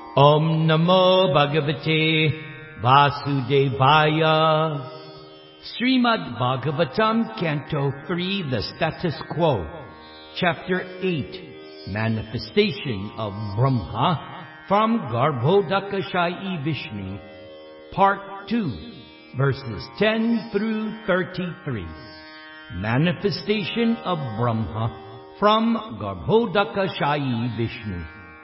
Om Namo Bhagavate Vasudevaya. Srimad Bhagavatam, Canto 3, The Status Quo, Chapter 8, Manifestation of Brahma from Garbhodakashayi Vishnu, Part 2, verses 10 through 33. Manifestation of Brahma from Garbhodakashayi Vishnu.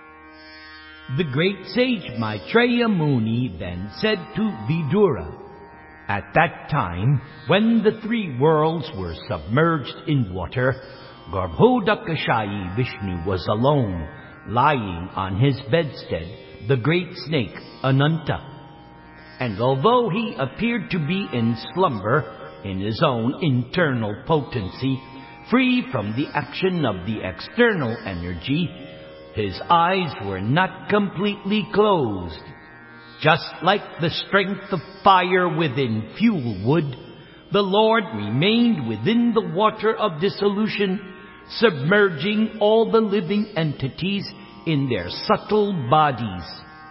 The great sage Maitreya Muni then said to Vidura, at that time, when the three worlds were submerged in water, Garbhodakashayi Vishnu was alone, lying on his bedstead, the great snake Ananta. And although he appeared to be in slumber in his own internal potency, free from the action of the external energy, his eyes were not completely closed. Just like the strength of fire within fuel wood, the Lord remained within the water of dissolution, submerging all the living entities in their subtle bodies.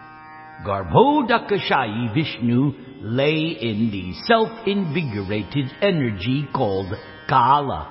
Garbhodakashayi Vishnu lay in the self-invigorated energy called Kala.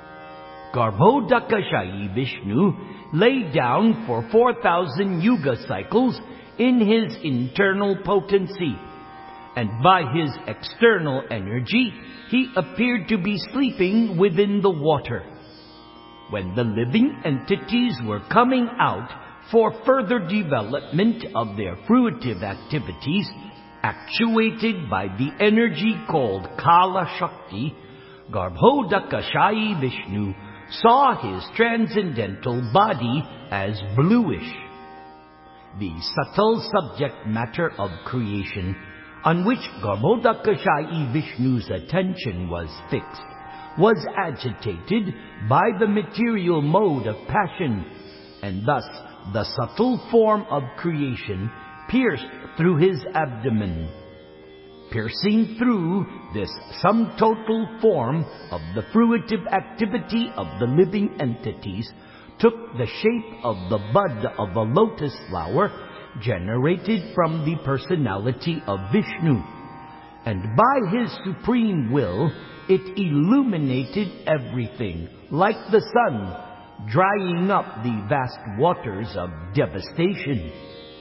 Garbhodakashayi Vishnu lay down for 4,000 yuga cycles in his internal potency, and by his external energy he appeared to be sleeping within the water. When the living entities were coming out for further development of their fruitive activities, actuated by the energy called Kala Shakti, Garbhodakashayi Vishnu saw his transcendental body as bluish. The subtle subject matter of creation, on which Garbhodakashayi Vishnu's attention was fixed, was agitated by the material mode of passion, and thus the subtle form of creation pierced through his abdomen. Piercing through this sum total form of the fruitive activity of the living entities took the shape of the bud of a lotus flower generated from the personality of Vishnu, and by his supreme will it illuminated everything like the sun, drying up the vast waters of devastation.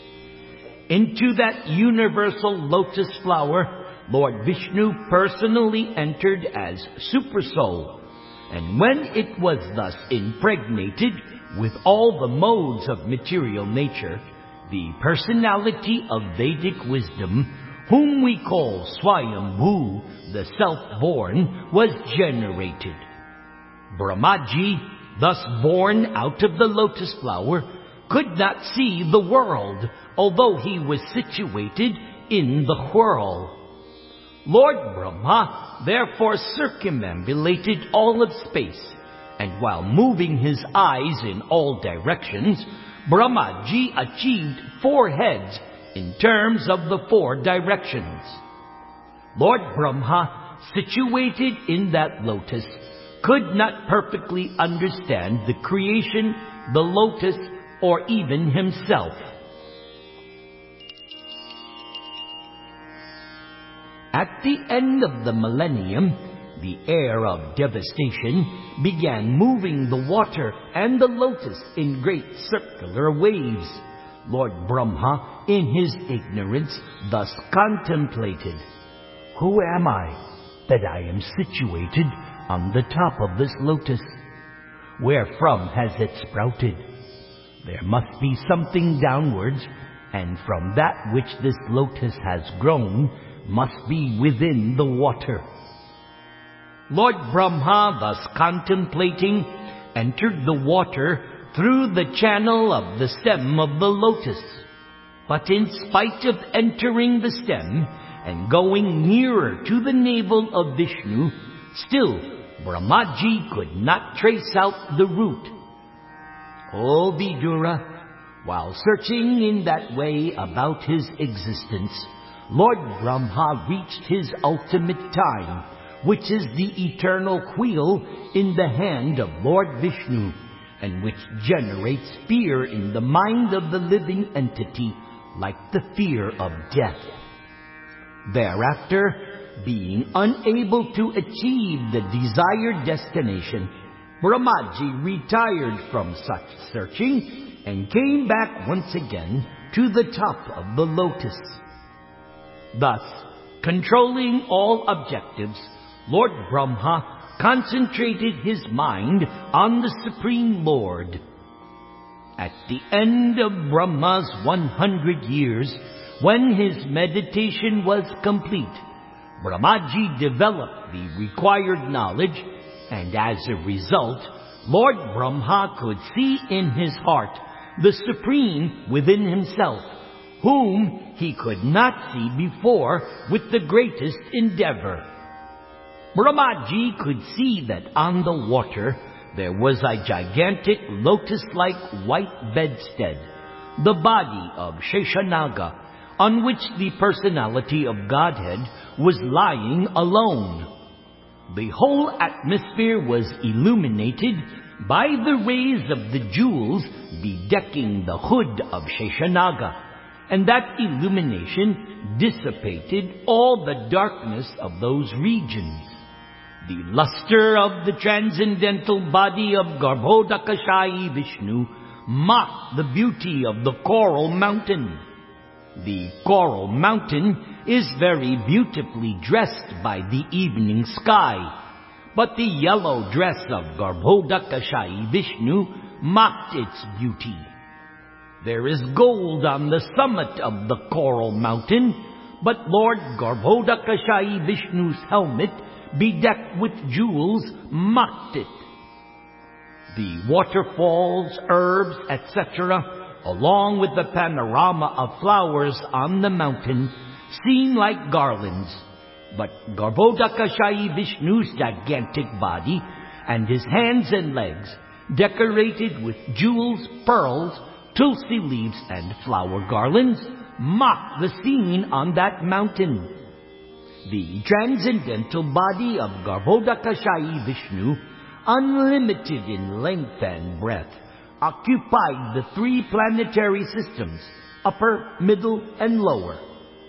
Into that universal lotus flower, Lord Vishnu personally entered as Supersoul, and when it was thus impregnated with all the modes of material nature, the personality of Vedic wisdom, whom we call Swayambhu, the self-born, was generated. Brahmaji, thus born out of the lotus flower, could not see the world, although he was situated in the whirl. Lord Brahma therefore circumambulated all of space, and while moving his eyes in all directions, Brahmaji achieved 4 heads in terms of the 4 directions. Lord Brahma, situated in that lotus, could not perfectly understand the creation, the lotus, or even himself. At the end of the millennium, the air of devastation began moving the water and the lotus in great circular waves. Lord Brahma, in his ignorance, thus contemplated, "Who am I, that I am situated on the top of this lotus? Wherefrom has it sprouted? There must be something downwards, and from that which this lotus has grown must be within the water." Lord Brahma, thus contemplating, entered the water through the channel of the stem of the lotus. But in spite of entering the stem and going nearer to the navel of Vishnu, still Brahmaji could not trace out the root. O Vidura, while searching in that way about his existence, Lord Brahma reached his ultimate time, which is the eternal wheel in the hand of Lord Vishnu, and which generates fear in the mind of the living entity like the fear of death. Thereafter, being unable to achieve the desired destination, Brahmaji retired from such searching and came back once again to the top of the lotus. Thus, controlling all objectives, Lord Brahma concentrated his mind on the Supreme Lord. At the end of Brahma's 100 years, when his meditation was complete, Brahmaji developed the required knowledge, and as a result, Lord Brahma could see in his heart the Supreme within himself, whom he could not see before with the greatest endeavor. Brahmaji could see that on the water there was a gigantic lotus-like white bedstead, the body of Sheshanaga, on which the personality of Godhead was lying alone. The whole atmosphere was illuminated by the rays of the jewels bedecking the hood of Sheshanaga, and that illumination dissipated all the darkness of those regions. The luster of the transcendental body of Garbhodakashayi Vishnu mocked the beauty of the coral mountain. The coral mountain is very beautifully dressed by the evening sky, but the yellow dress of Garbhodakashayi Vishnu mocked its beauty. There is gold on the summit of the coral mountain, but Lord Garbhodakashayi Vishnu's helmet, bedecked with jewels, mocked it. The waterfalls, herbs, etc., along with the panorama of flowers on the mountain, seem like garlands, but Garbhodakashayi Vishnu's gigantic body and his hands and legs, decorated with jewels, pearls, tulsi leaves, and flower garlands, mock the scene on that mountain. The transcendental body of Garbhodakashayi Vishnu, unlimited in length and breadth, occupied the three planetary systems, upper, middle, and lower.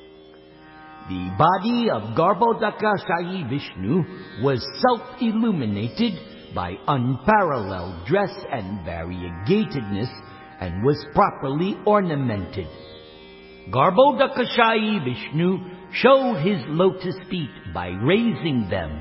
The body of Garbhodakashayi Vishnu was self-illuminated by unparalleled dress and variegatedness, and was properly ornamented. Garbhodakashayi Vishnu showed his lotus feet by raising them.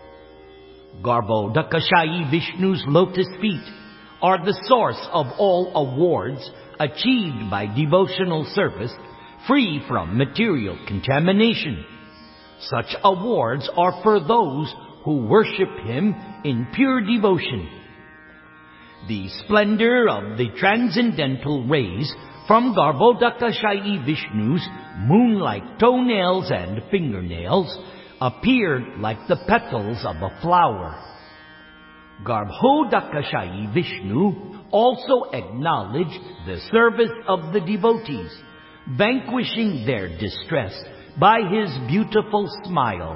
Garbhodakashayi Vishnu's lotus feet are the source of all awards achieved by devotional service, free from material contamination. Such awards are for those who worship him in pure devotion. The splendor of the transcendental rays from Garbhodakashayi Vishnu's moon-like toenails and fingernails appeared like the petals of a flower. Garbhodakashayi Vishnu also acknowledged the service of the devotees, vanquishing their distress by his beautiful smile.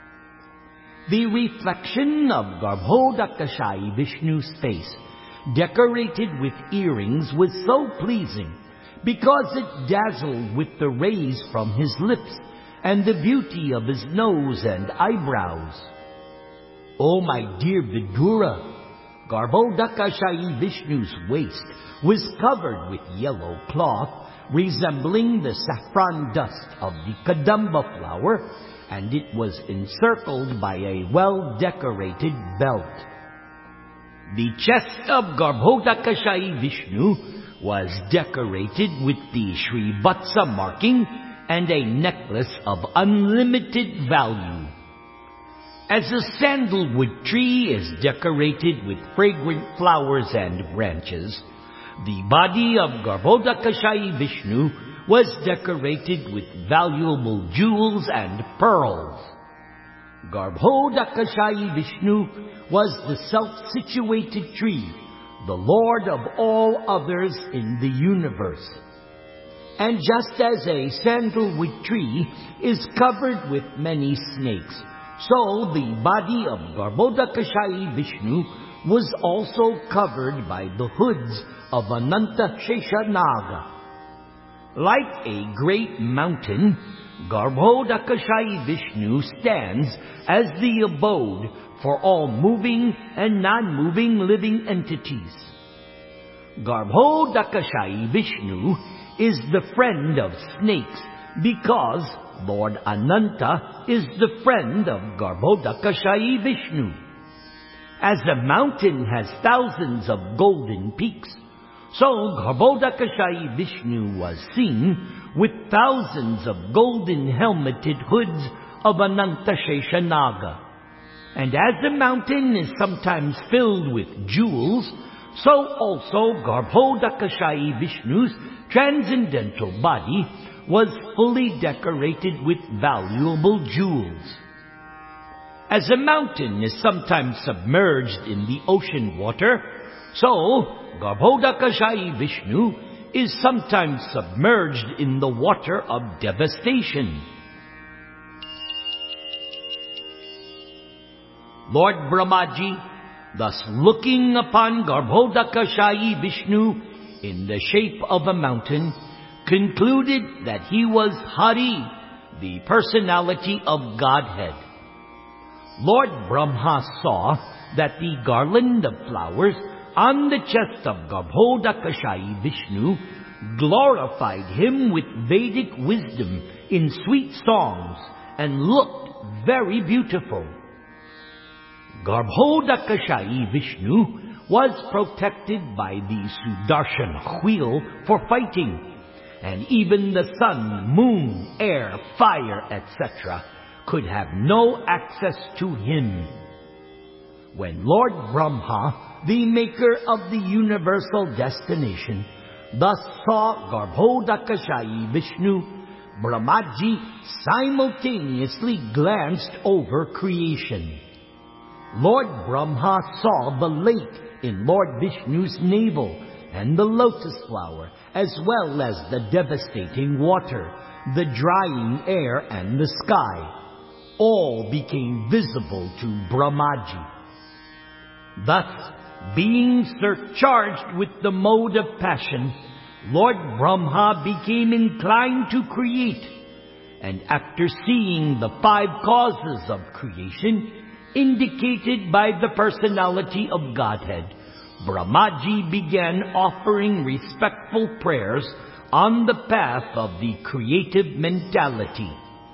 The reflection of Garbhodakashayi Vishnu's face, decorated with earrings, was so pleasing because it dazzled with the rays from his lips and the beauty of his nose and eyebrows. Oh, my dear Vidura, Garbhodakashayi Vishnu's waist was covered with yellow cloth resembling the saffron dust of the Kadamba flower, and it was encircled by a well-decorated belt. The chest of Garbhodakashayi Vishnu was decorated with the Srivatsa marking and a necklace of unlimited value. As a sandalwood tree is decorated with fragrant flowers and branches, the body of Garbhodakashayi Vishnu was decorated with valuable jewels and pearls. Garbhodakashayi Vishnu was the self-situated tree, the Lord of all others in the universe. And just as a sandalwood tree is covered with many snakes, so the body of Garbhodakashayi Vishnu was also covered by the hoods of Ananta Sheshanaga. Like a great mountain, Garbhodakashayi Vishnu stands as the abode for all moving and non-moving living entities. Garbhodakashayi Vishnu is the friend of snakes because Lord Ananta is the friend of Garbhodakashayi Vishnu. As the mountain has thousands of golden peaks, so Garbhodakashayi Vishnu was seen with thousands of golden helmeted hoods of Ananta Sheshanaga. And as the mountain is sometimes filled with jewels, so also Garbhodakashayi Vishnu's transcendental body was fully decorated with valuable jewels. As a mountain is sometimes submerged in the ocean water, so Garbhodakashayi Vishnu is sometimes submerged in the water of devastation. Lord Brahmaji, thus looking upon Garbhodakashayi Vishnu in the shape of a mountain, concluded that he was Hari, the personality of Godhead. Lord Brahma saw that the garland of flowers on the chest of Garbhodakashayi Vishnu glorified him with Vedic wisdom in sweet songs and looked very beautiful. Garbhodakashayi Vishnu was protected by the Sudarshan wheel for fighting, and even the sun, moon, air, fire, etc. could have no access to him. When Lord Brahma, the maker of the universal destination, thus saw Garbhodakashayi Vishnu, Brahmaji simultaneously glanced over creation. Lord Brahma saw the lake in Lord Vishnu's navel and the lotus flower, as well as the devastating water, the drying air and the sky. All became visible to Brahmaji. Thus, being surcharged with the mode of passion, Lord Brahma became inclined to create, and after seeing the 5 causes of creation indicated by the personality of Godhead, Brahmaji began offering respectful prayers on the path of the creative mentality.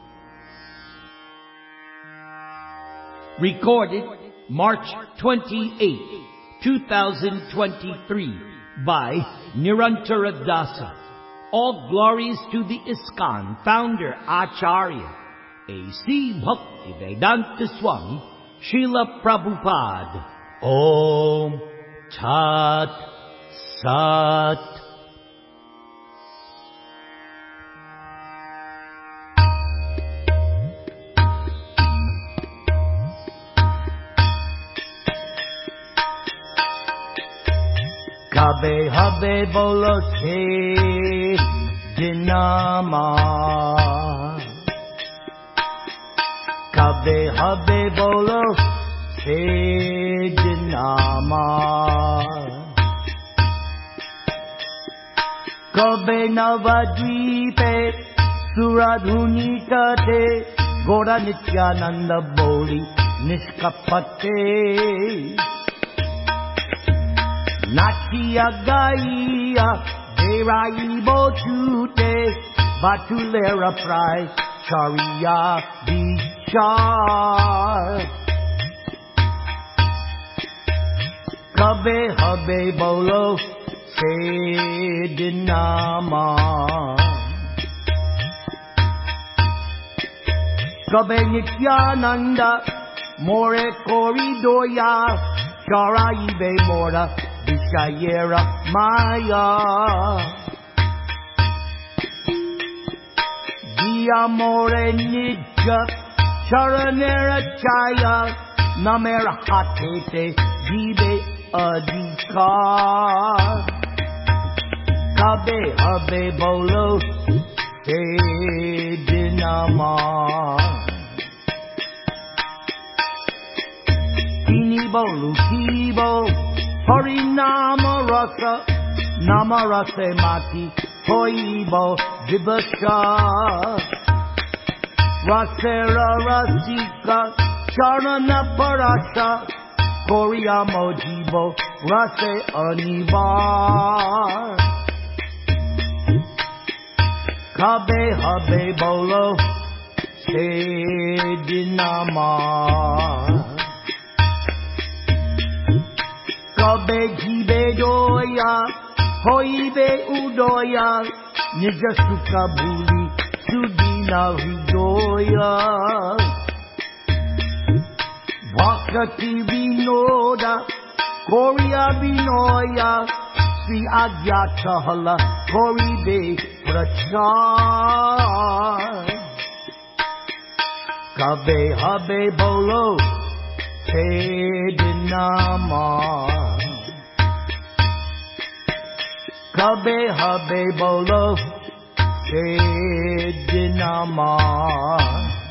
Recorded March 28, 2023 by Nirantara Dasa. All glories to the ISKCON founder Acharya A.C. Bhaktivedanta Swami Srila Prabhupada. Om Tat Sat. Kabe habe bolo che dinama. Kabe habe bolo che dinama. Kabe navadvipe suradhuni kate Gora Nityananda boli nishkapate. Natia Gaia, Deraibo Chute, Batulera Prai, Charia Vichar. Kabe Habe Bolo, Sedinama. Kabe Nityananda, More Koridoya, Charaibe Mora. Vishayera Maya Diamore Nidja Charanera Chaya Namera Hatete Dibe Adhikar Kabe Habe Bolo Sedinama Kini Bolu Kibo Harinama Rasa Namarase Mati Hoibo Vibasha Rasera Rasika Charana Parasha Korea Mojibo Rase Anibar Kabe Habe Bolo Sedinamar Kabe Jibe Doya Hoibe Udoya Nijasuka Buli Sudina Hidoya Vakati Vinoda Korea Vinoya Sri Agyatahala Koribe Prachar Kabe Habe Bolo Sedinamar Kabe Habe Bolo Sedinamar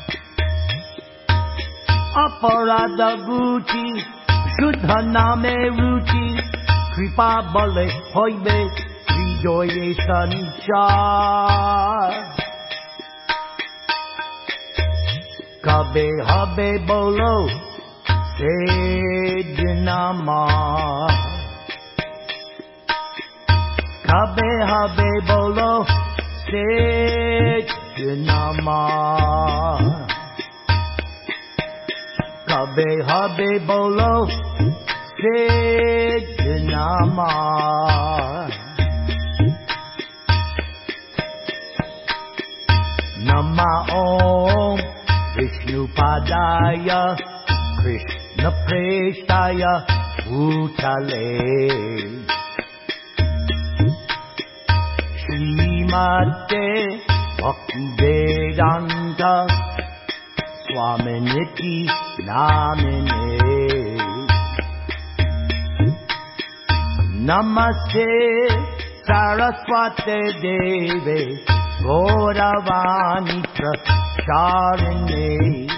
Aparada Guti Shuddha Name Ruti Kripa Bale Hoibe Vidoye Sanchar Kabe Habe Bolo Sedinamar Kabe Habe Bolo Sedinamar Kabe Habe Bolo Sedinamar Nama Om Vishnu Padaya Krishna Prestaya Bhutale Srimate Bhaktivedanta Swaminiti Namine Namaste Saraswate Deve Gauravani Pracharine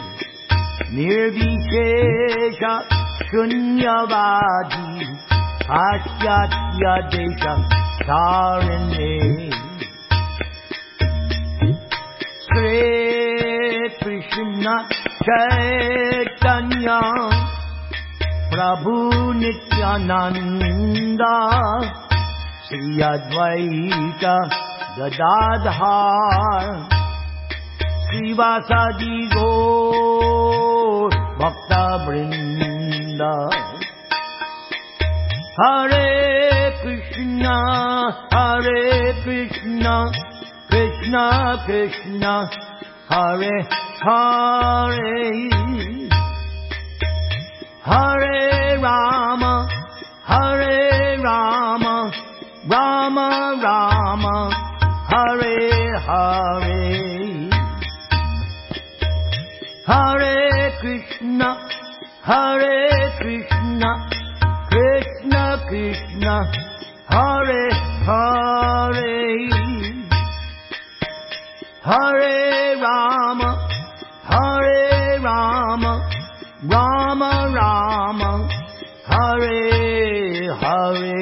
Nirvishesha Shunyavadi Asyatya Desha Tarine Shri Krishna Chaitanya Prabhu Nityananda Sri Advaita Gadadhar Srivasadi Gaur Bhakta Vrinda Hare Krishna Krishna Krishna Hare Hare Hare Rama Rama Rama Hare Hare Hare Krishna Krishna Krishna Hare Hare Hare Rama Rama Rama Hare Hare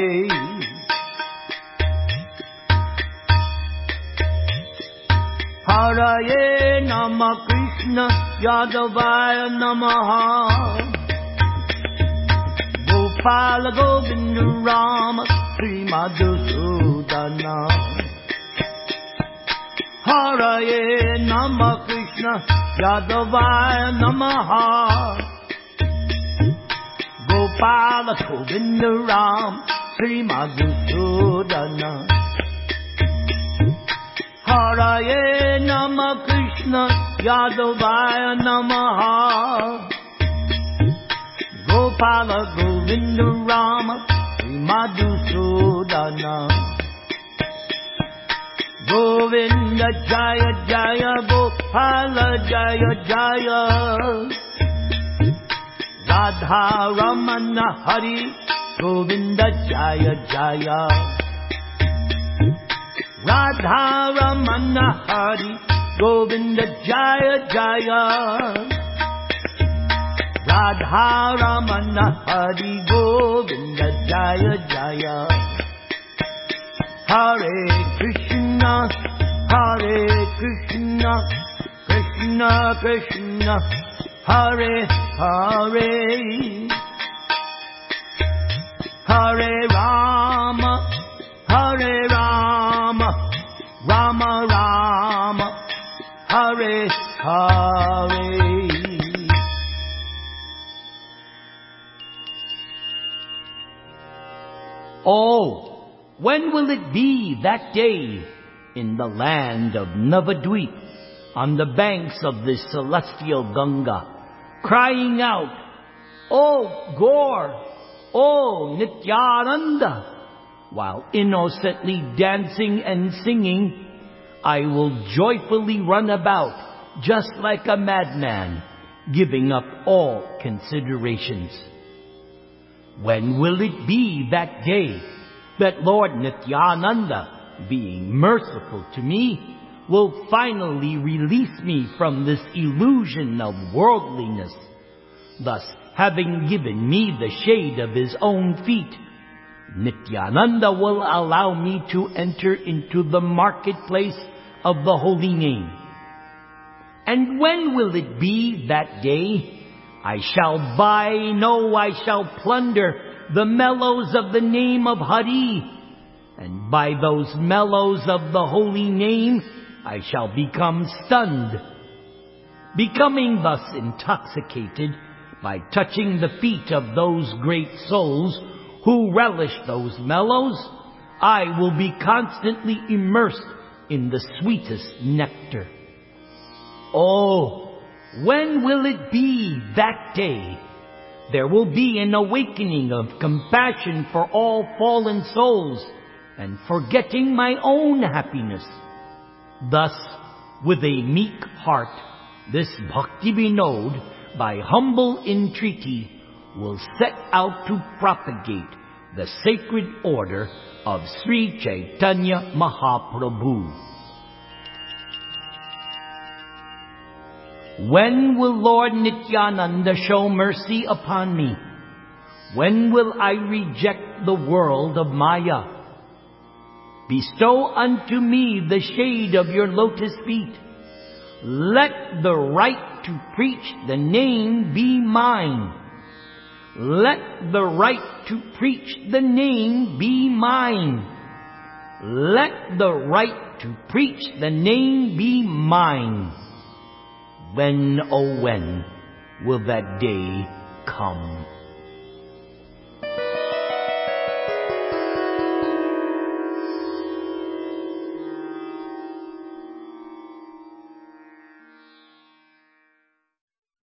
Hare Nama Krishna Yadavaya Namaha Gopala Govinda Rama Sri Madhusudana Hare Nama Krishna Yadavaya Namaha Gopala Govinda Rama Sri Madhusudana Hare Nama Krishna Yadavaya Namaha Gopala Govinda Rama Sri Madhusudana Govinda Jaya Jaya Gopala Jaya Jaya Radha Ramana Hari Govinda Jaya Jaya Radha Ramana Hari Govinda Jaya Jaya Radha Ramana Hari Govinda Jaya Jaya Hare Krishna Krishna, Hare Krishna, Krishna Krishna, Hare Hare, Hare Rama, Hare Rama, Rama Rama, Hare Hare. Oh, when will it be that day in the land of Navadvip, on the banks of the celestial Ganga, crying out, "Oh Gaur, oh Nityananda," while innocently dancing and singing, I will joyfully run about just like a madman, giving up all considerations. When will it be that day that Lord Nityananda, being merciful to me, will finally release me from this illusion of worldliness, thus having given me the shade of his own feet? Nityananda will allow me to enter into the marketplace of the holy name. And when will it be that day? I shall buy, no, I shall plunder the mellows of the name of Hari, and by those mellows of the holy name I shall become stunned. Becoming thus intoxicated by touching the feet of those great souls who relish those mellows, I will be constantly immersed in the sweetest nectar. Oh, when will it be that day? There will be an awakening of compassion for all fallen souls, and forgetting my own happiness. Thus, with a meek heart, this Bhakti Vinod, by humble entreaty, will set out to propagate the sacred order of Sri Chaitanya Mahaprabhu. When will Lord Nityananda show mercy upon me? When will I reject the world of Maya? Bestow unto me the shade of your lotus feet. Let the right to preach the name be mine. Let the right to preach the name be mine. Let the right to preach the name be mine. When, oh when, will that day come?